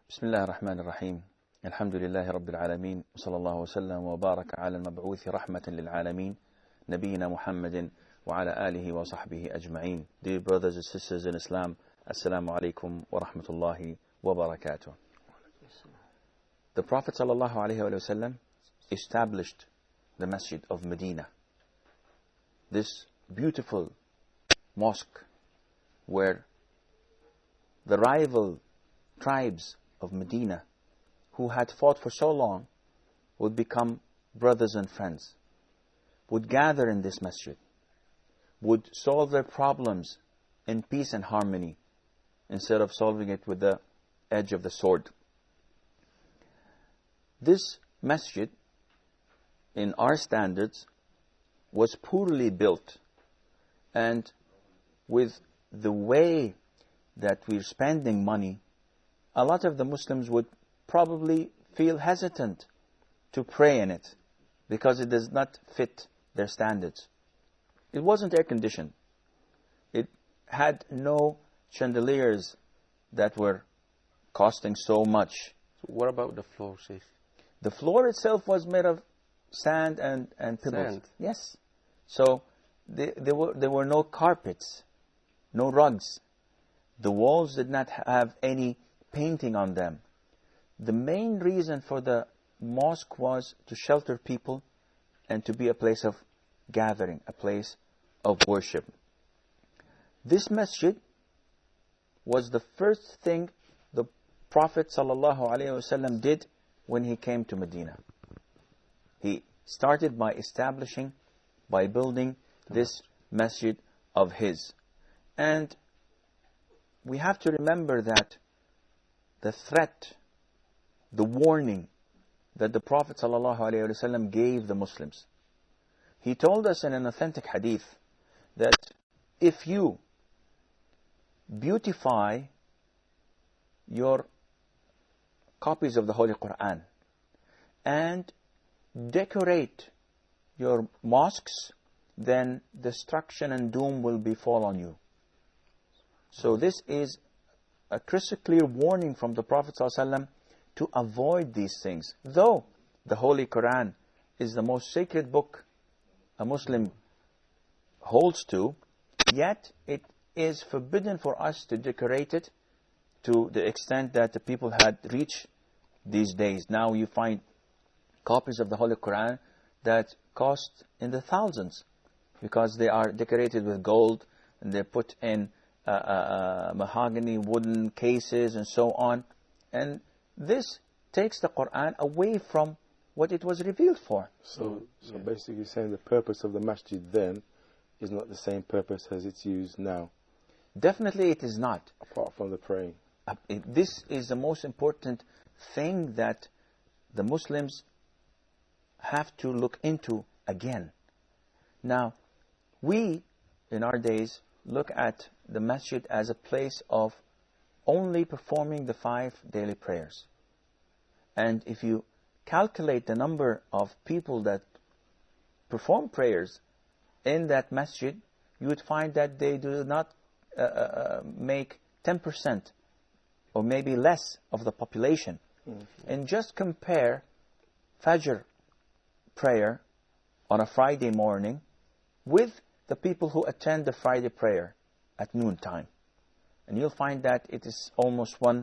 بسم الله الرحمن الرحيم. الحمد لله رب العالمين، وصلى الله وسلم وبارك على المبعوث رحمة للعالمين نبينا محمد وعلى آله وصحبه أجمعين. Dear brothers and sisters in Islam, Assalamu alaikum wa rahmatullahi wa barakatuh. The Prophet sallallahu alaihi wasallam established the Masjid of Medina, this beautiful mosque where the rival tribes of Medina, who had fought for so long, would become brothers and friends, would gather in this masjid, would solve their problems in peace and harmony instead of solving it with the edge of the sword. This masjid, in our standards, was poorly built, and with the way that we're spending money, a lot of the Muslims would probably feel hesitant to pray in it because it does not fit their standards. It wasn't air conditioned. It had no chandeliers that were costing so much. So what about the floor, Sheikh? The floor itself was made of sand and pebbles. Sand? Yes. So there were no carpets, no rugs. The walls did not have any painting on them. The main reason for the mosque was to shelter people and to be a place of gathering, a place of worship. This masjid was the first thing the Prophet ﷺ did when he came to Medina. He started by building this masjid of his. And we have to remember that the threat, the warning that the Prophet ﷺ gave the Muslims. He told us in an authentic hadith that if you beautify your copies of the Holy Quran and decorate your mosques, then destruction and doom will befall on you. So this is a crystal clear warning from the Prophet ﷺ to avoid these things. Though the Holy Quran is the most sacred book a Muslim holds to, yet it is forbidden for us to decorate it to the extent that the people had reached these days. Now you find copies of the Holy Quran that cost in the thousands because they are decorated with gold and they're put in mahogany wooden cases and so on, and this takes the Quran away from what it was revealed for. So basically you're saying the purpose of the masjid then is not the same purpose as it's used now? Definitely it is not. Apart from the praying. This is the most important thing that the Muslims have to look into again. Now, we in our days look at the masjid as a place of only performing the 5 daily prayers. And if you calculate the number of people that perform prayers in that masjid, you would find that they do not make 10% or maybe less of the population. And just compare Fajr prayer on a Friday morning with the people who attend the Friday prayer at noontime. And you'll find that it is almost 1%,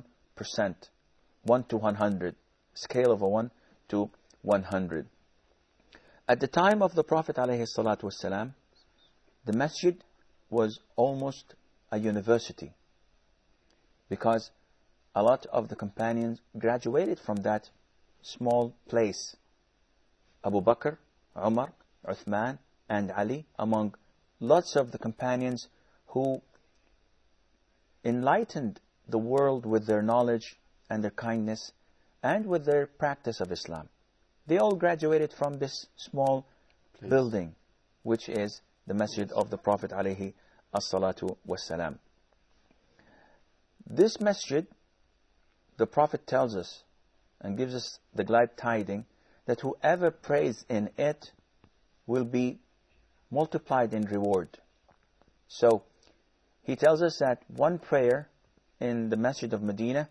1 to 100, scale of a 1 to 100. At the time of the Prophet ﷺ, the masjid was almost a university because a lot of the companions graduated from that small place. Abu Bakr, Umar, Uthman, and Ali, among lots of the companions who enlightened the world with their knowledge and their kindness and with their practice of Islam. They all graduated from this small building, which is the masjid of the Prophet alayhi as-salatu was-salam. This masjid, the Prophet tells us and gives us the glad tiding that whoever prays in it will be multiplied in reward. So he tells us that one prayer in the Masjid of Medina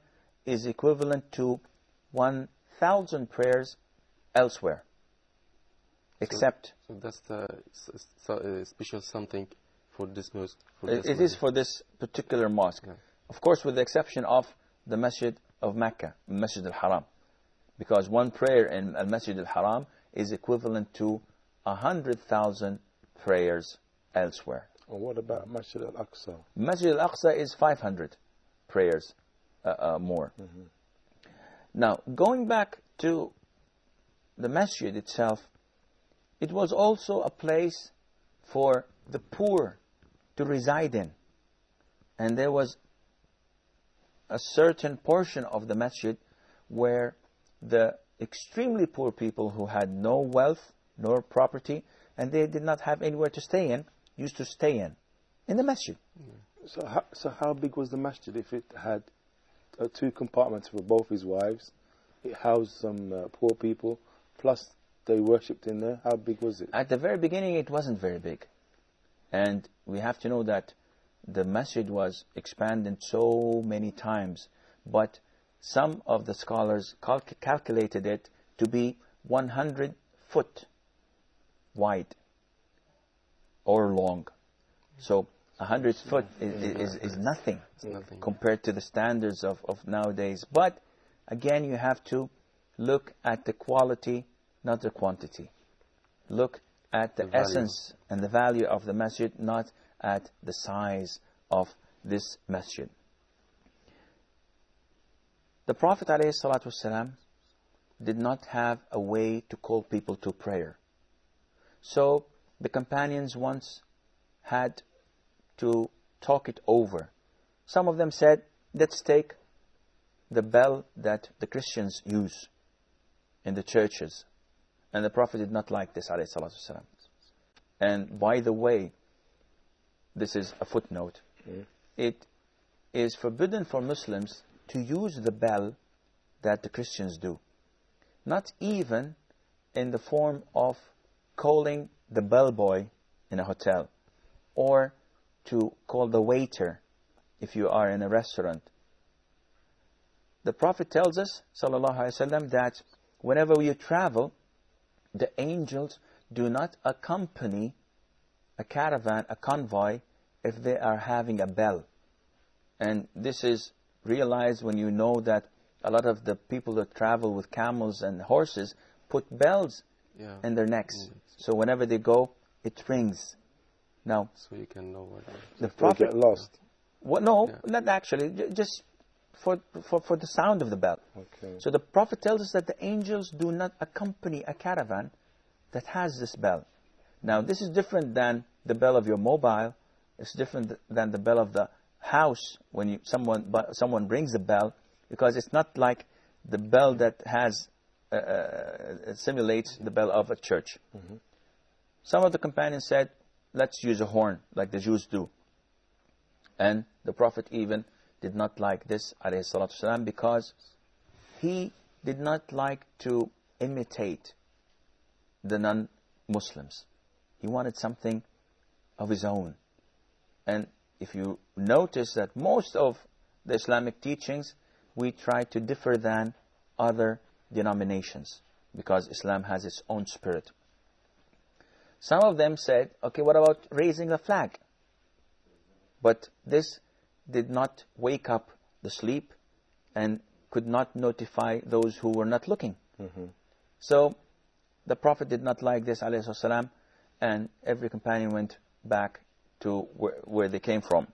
is equivalent to 1,000 prayers elsewhere. Except... So that's the special something for this mosque? It is for this particular mosque. Yeah. Of course, with the exception of the Masjid of Mecca, Masjid al-Haram. Because one prayer in al-Masjid al-Haram is equivalent to 100,000 prayers elsewhere. And what about Masjid al-Aqsa? Masjid al-Aqsa is 500 prayers more. Now, going back to the masjid itself, it was also a place for the poor to reside in. And there was a certain portion of the masjid where the extremely poor people who had no wealth nor property and they did not have anywhere to stay in, used to stay in the masjid. So how big was the masjid if it had 2 compartments for both his wives? It housed some poor people, plus they worshipped in there. How big was it? At the very beginning, it wasn't very big. And we have to know that the masjid was expanded so many times, but some of the scholars calculated it to be 100 foot wide or long. So 100 foot is nothing compared to the standards of nowadays. But again, you have to look at the quality, not the quantity. Look at the essence and the value of the masjid, not at the size of this masjid. The Prophet ﷺ did not have a way to call people to prayer. So the companions once had to talk it over. Some of them said, let's take the bell that the Christians use in the churches. And the Prophet did not like this, ﷺ. And by the way, this is a footnote. It is forbidden for Muslims to use the bell that the Christians do. Not even in the form of calling the bellboy in a hotel, or to call the waiter if you are in a restaurant. The Prophet tells us, sallallahu alaihi wasallam, that whenever you travel, the angels do not accompany a caravan, a convoy, if they are having a bell. And this is realized when you know that a lot of the people that travel with camels and horses put bells in their necks. So whenever they go, it rings. Now, so you can know what the Prophet get lost. What? No, not actually. Just for the sound of the bell. Okay. So the Prophet tells us that the angels do not accompany a caravan that has this bell. Now, this is different than the bell of your mobile. It's different than the bell of the house when someone rings the bell, because it's not like the bell that has simulates the bell of a church. Some of the companions said, let's use a horn like the Jews do. And the Prophet even did not like this, alayhi salatu wasalam, because he did not like to imitate the non-Muslims. He wanted something of his own. And if you notice that most of the Islamic teachings, we try to differ than other denominations, because Islam has its own spirit. Some of them said, okay, what about raising the flag? But this did not wake up the sleep and could not notify those who were not looking. So the Prophet did not like this, alayhi salam, and every companion went back to where they came from.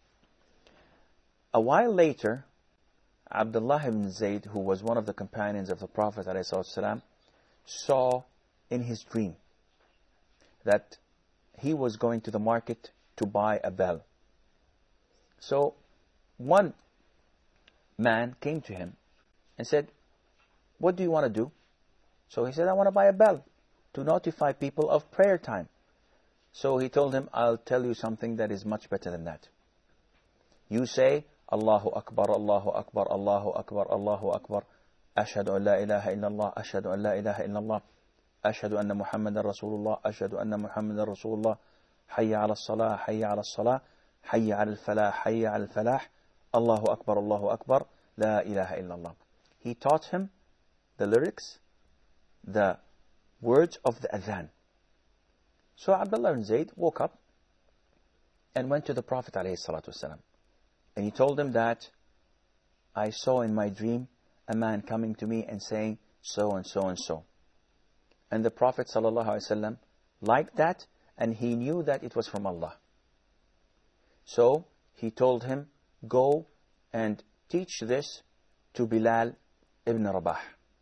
A while later, Abdullah ibn Zayd, who was one of the companions of the Prophet ﷺ, saw in his dream that he was going to the market to buy a bell. So one man came to him and said, what do you want to do? So he said, I want to buy a bell to notify people of prayer time. So he told him, I'll tell you something that is much better than that. You say, Allahu Akbar, Allahu Akbar, Allahu Akbar, Allahu Akbar, Ashhadu an la ilaha illallah, Ashhadu an la ilaha illallah, Ashhadu anna Muhammadan Rasulullah, Ashhadu anna Muhammadan Rasulullah, Hayya ala salah, Hayya ala salah, Hayya ala falah, Hayya ala falah, Allahu Akbar, Allahu Akbar, La ilaha illallah. He taught him the lyrics, the words of the adhan. So Abdullah ibn Zayd woke up and went to the Prophet ﷺ. And he told him that I saw in my dream a man coming to me and saying so and so and so. And the Prophet ﷺ liked that, and he knew that it was from Allah. So he told him, go and teach this to Bilal ibn Rabah.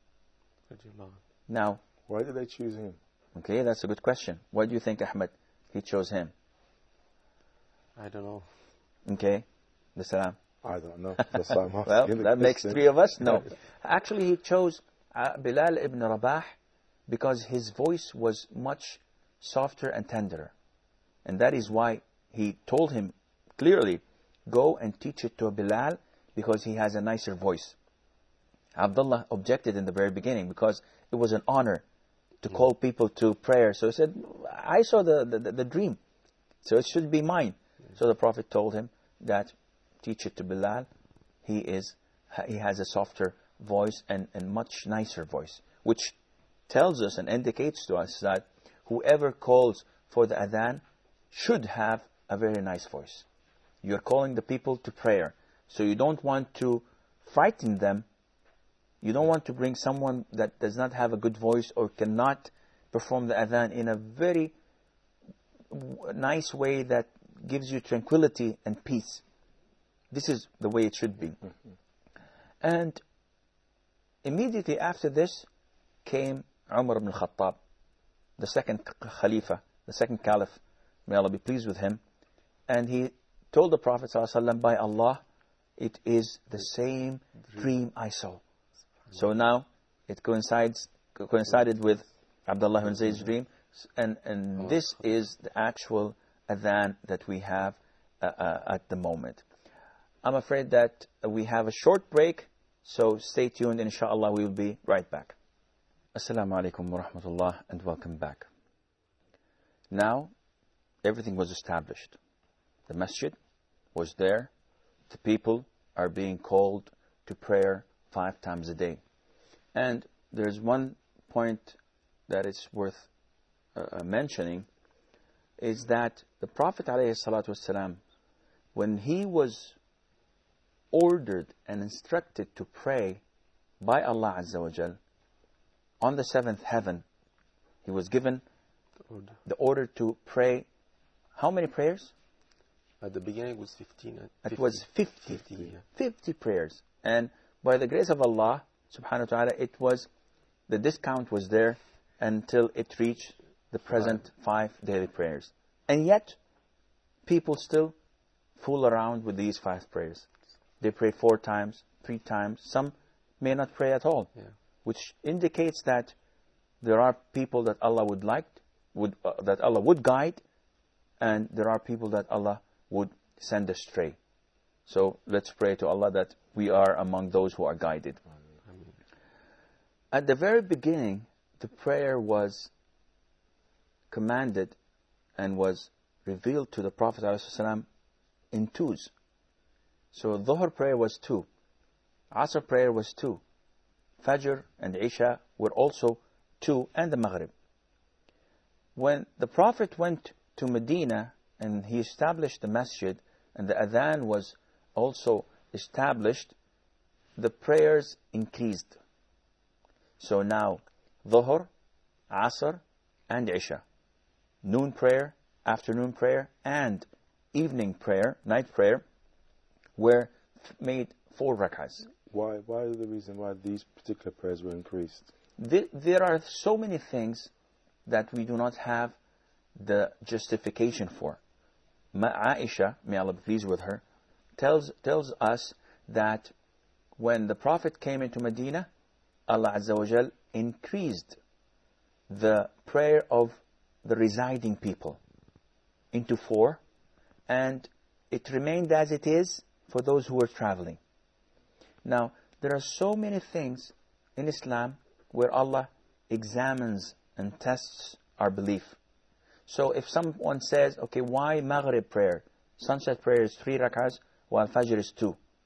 Now, why did they choose him? Okay, that's a good question. Why do you think, Ahmed, he chose him? I don't know. Okay, the salam. I don't know. That's why I'm Well, asking that makes question. three of us? No. Actually, he chose Bilal ibn Rabah because his voice was much softer and tenderer. And that is why he told him clearly, go and teach it to Bilal because he has a nicer voice. Abdullah objected in the very beginning because it was an honor to call people to prayer. So he said, I saw the dream, so it should be mine. So the Prophet told him that teach it to Bilal. He has a softer voice and much nicer voice, which tells us and indicates to us that whoever calls for the adhan should have a very nice voice. You're calling the people to prayer, so you don't want to frighten them. You don't want to bring someone that does not have a good voice or cannot perform the adhan in a very nice way that gives you tranquility and peace. This is the way it should be. And immediately after this came Umar ibn Khattab, the second Khalifa, the second Caliph, may Allah be pleased with him. And he told the Prophet ﷺ, by Allah, it is the same dream I saw. So now it coincided with Abdullah ibn Zayd's dream, and this is the actual adhan that we have at the moment. I'm afraid that we have a short break, so stay tuned, and inshallah we will be right back. Assalamu alaikum wa rahmatullah, and welcome back. Now, everything was established. The masjid was there. The people are being called to prayer 5 times a day. And there's one point that is worth mentioning, is that the Prophet ﷺ, when he was ordered and instructed to pray by Allah Azza wa Jal on the 7th heaven, he was given the order to pray. How many prayers? At the beginning it was 15. It was 50. 50, yeah. 50 prayers. And by the grace of Allah subhanahu wa ta'ala, it was, the discount was there until it reached the present 5 daily prayers. And yet, people still fool around with these 5 prayers. They pray 4 times, 3 times. Some may not pray at all, which indicates that there are people that Allah that Allah would guide, and there are people that Allah would send astray. So let's pray to Allah that we are among those who are guided. At the very beginning, the prayer was commanded and was revealed to the Prophet ﷺ in 2s. So Dhuhr prayer was 2, Asr prayer was 2, Fajr and Isha were also 2, and the Maghrib. When the Prophet went to Medina and he established the masjid and the adhan was also established, the prayers increased. So now Dhuhr, Asr and Isha, noon prayer, afternoon prayer and evening prayer, night prayer, were made 4 rak'ahs. Why the reason why these particular prayers were increased? There are so many things that we do not have the justification for. Aisha, may Allah be pleased with her, tells us that when the Prophet came into Medina, Allah Azza wa Jal increased the prayer of the residing people into 4, and it remained as it is for those who were traveling. Now, there are so many things in Islam where Allah examines and tests our belief. So if someone says, okay, why Maghrib prayer? Sunset prayer is 3 rak'ahs, while Fajr is 2.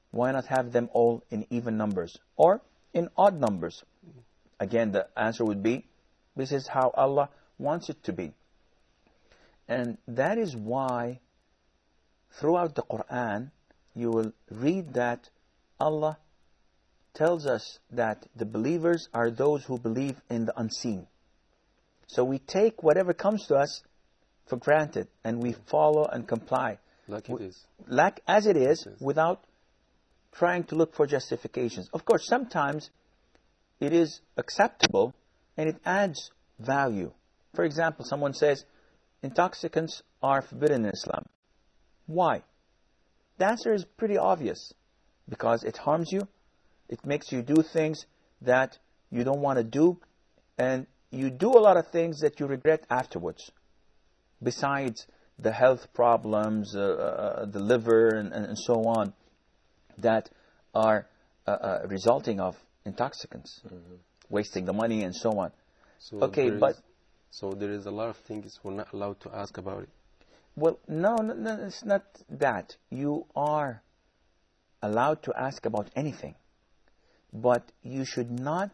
Why not have them all in even numbers or in odd numbers? Again, the answer would be, this is how Allah wants it to be. And that is why throughout the Quran, you will read that Allah tells us that the believers are those who believe in the unseen. So we take whatever comes to us for granted and we follow and comply. Like it is. Like as it is, without trying to look for justifications. Of course, sometimes it is acceptable and it adds value. For example, someone says, intoxicants are forbidden in Islam. Why? The answer is pretty obvious. Because it harms you, it makes you do things that you don't want to do, and you do a lot of things that you regret afterwards. Besides the health problems, the liver, and so on, that are resulting of intoxicants, wasting the money and so on. So So there is a lot of things we're not allowed to ask about it. Well, no, it's not that. You are allowed to ask about anything, but you should not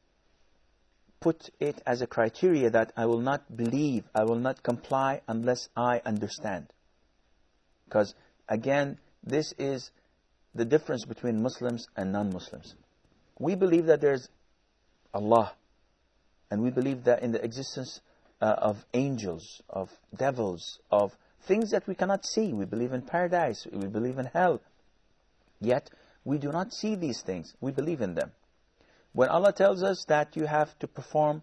put it as a criteria that I will not believe, I will not comply unless I understand. Because, again, this is the difference between Muslims and non-Muslims. We believe that there's Allah, and we believe that in the existence of angels, of devils, of things that we cannot see. We believe in paradise, we believe in hell. Yet, we do not see these things. We believe in them. When Allah tells us that you have to perform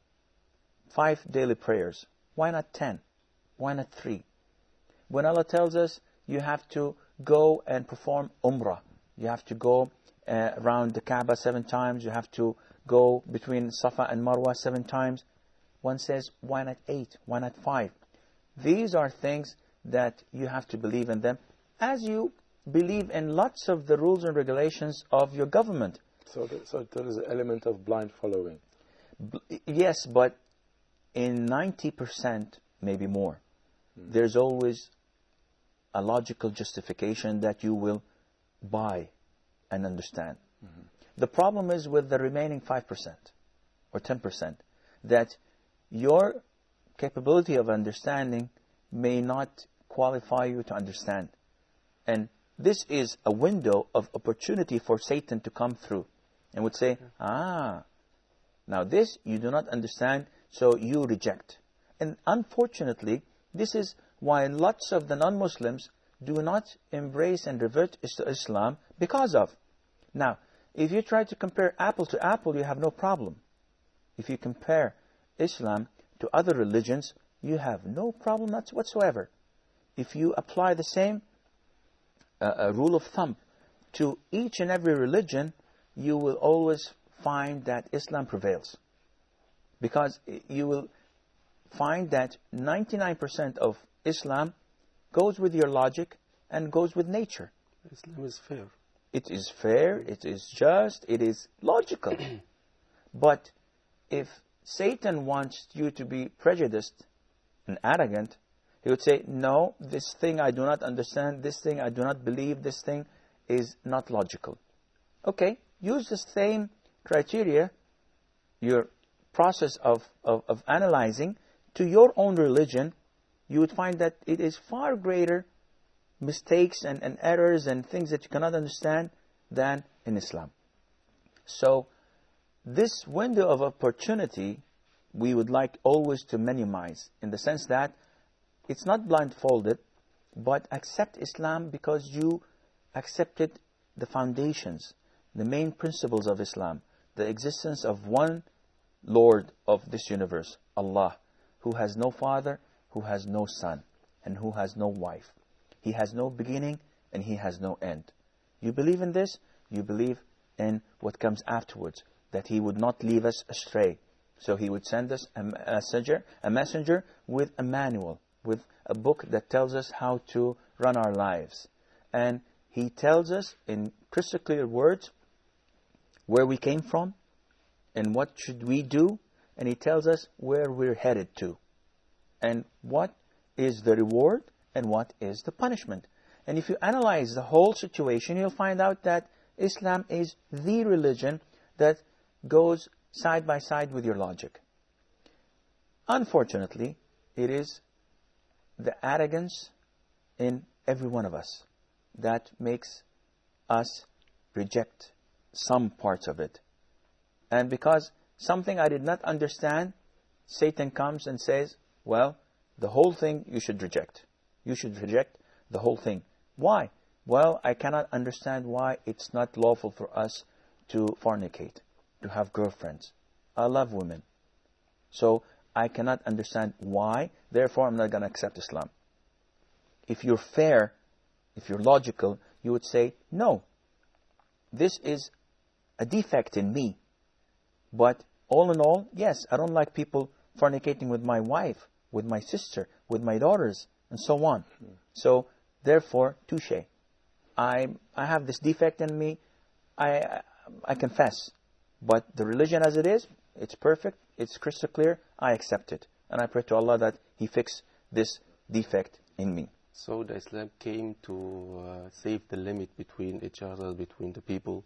5 daily prayers, why not 10? Why not 3? When Allah tells us you have to go and perform Umrah, you have to go around the Kaaba 7 times, you have to go between Safa and Marwa 7 times, one says, why not 8? Why not 5? These are things that you have to believe in them, as you believe in lots of the rules and regulations of your government. So there is an element of blind following. Yes, but in 90%, maybe more, there's always a logical justification that you will buy and understand. The problem is with the remaining 5% or 10%, that your capability of understanding may not qualify you to understand. And this is a window of opportunity for Satan to come through and would say, now this you do not understand, so you reject. And unfortunately, this is why lots of the non-Muslims do not embrace and revert to Islam because of. Now, if you try to compare apple to apple, you have no problem. If you compare Islam to other religions, you have no problem whatsoever. If you apply the same rule of thumb to each and every religion, you will always find that Islam prevails. Because you will find that 99% of Islam goes with your logic and goes with nature. Islam is fair. It is fair, it is just, it is logical. But if Satan wants you to be prejudiced and arrogant, he would say, no, this thing I do not understand, this thing I do not believe, this thing is not logical. Okay, use the same criteria, your process of analyzing, to your own religion. You would find that it is far greater mistakes and errors and things that you cannot understand than in Islam. So, this window of opportunity, we would like always to minimize, in the sense that it's not blindfolded, but accept Islam because you accepted the foundations, the main principles of Islam, the existence of one Lord of this universe, Allah, who has no father, who has no son, and who has no wife. He has no beginning and He has no end. You believe in this, you believe in what comes afterwards, that He would not leave us astray. So He would send us a messenger with a manual, with a book that tells us how to run our lives. And He tells us in crystal clear words where we came from and what should we do, and He tells us where we're headed to and what is the reward and what is the punishment. And if you analyze the whole situation, you'll find out that Islam is the religion that goes side by side with your logic. Unfortunately, it is the arrogance in every one of us that makes us reject some parts of it. And because something I did not understand, Satan comes and says, well, the whole thing you should reject. You should reject the whole thing. Why? Well, I cannot understand why it's not lawful for us to fornicate, to have girlfriends. I love women. So I cannot understand why, therefore I'm not going to accept Islam. If you're fair, if you're logical, you would say, no, this is a defect in me. But all in all, yes, I don't like people fornicating with my wife, with my sister, with my daughters, and so on. So, therefore, touche. I have this defect in me, I confess. But the religion as it is, it's perfect, it's crystal clear, I accept it. And I pray to Allah that He fix this defect in me. So the Islam came to save the limit between each other, between the people.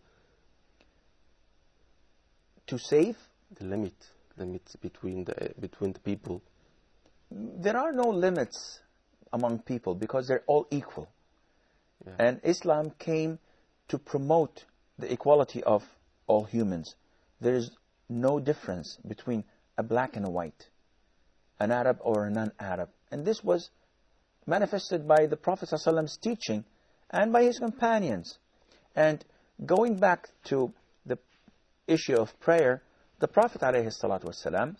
To save? The limit between the people. There are no limits among people because they're all equal. Yeah. And Islam came to promote the equality of all humans. There is no difference between a black and a white, an Arab or a non-Arab. And this was manifested by the Prophet ﷺ's teaching and by his companions. And going back to the issue of prayer, the Prophet ﷺ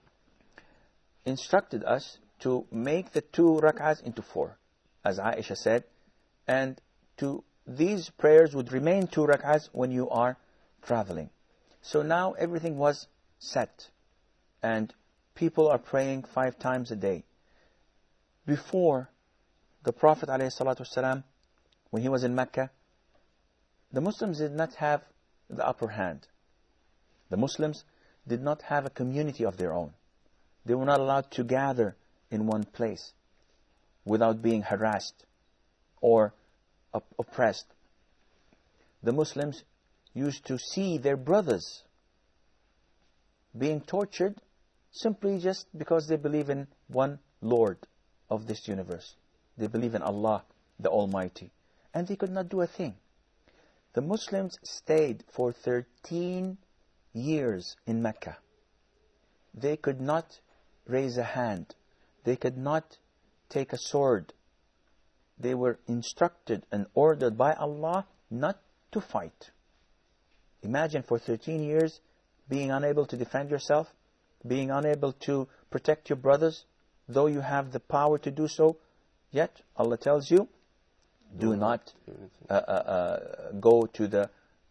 instructed us to make the 2 rak'ahs into 4, as Aisha said, and these prayers would remain 2 rak'ahs when you are traveling. So now everything was set, and people are praying 5 times a day. Before, the Prophet ﷺ, when he was in Mecca, the Muslims did not have the upper hand. The Muslims did not have a community of their own. They were not allowed to gather in one place without being harassed or oppressed. The Muslims used to see their brothers being tortured simply just because they believe in one Lord of this universe. They believe in Allah, the Almighty. And they could not do a thing. The Muslims stayed for 13 years in Mecca. They could not raise a hand. They could not take a sword. They were instructed and ordered by Allah not to fight. Imagine for 13 years being unable to defend yourself, being unable to protect your brothers, though you have the power to do so, yet Allah tells you, do not go to the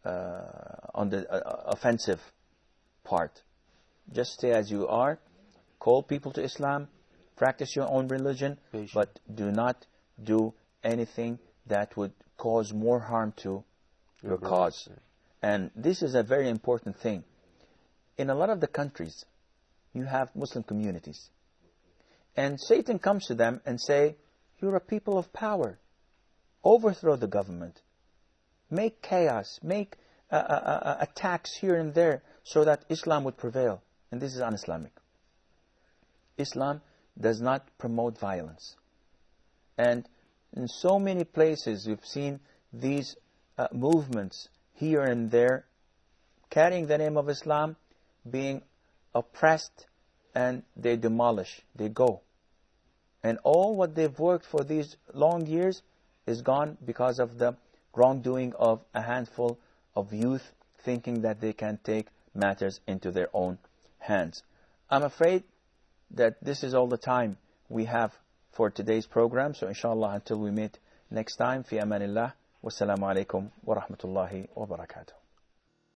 on the offensive part. Just stay as you are, call people to Islam, practice your own religion, but do not do anything that would cause more harm to your cause. And this is a very important thing. In a lot of the countries, you have Muslim communities. And Satan comes to them and say, you're a people of power. Overthrow the government. Make chaos. Make attacks here and there so that Islam would prevail. And this is un-Islamic. Islam does not promote violence. And in so many places, we've seen these movements here and there, carrying the name of Islam, being oppressed, and they demolish, they go. And all what they've worked for these long years is gone because of the wrongdoing of a handful of youth thinking that they can take matters into their own hands. I'm afraid that this is all the time we have for today's program. So inshallah, until we meet next time, fi amanillah, wassalamu alaikum wa rahmatullahi wa barakatuh.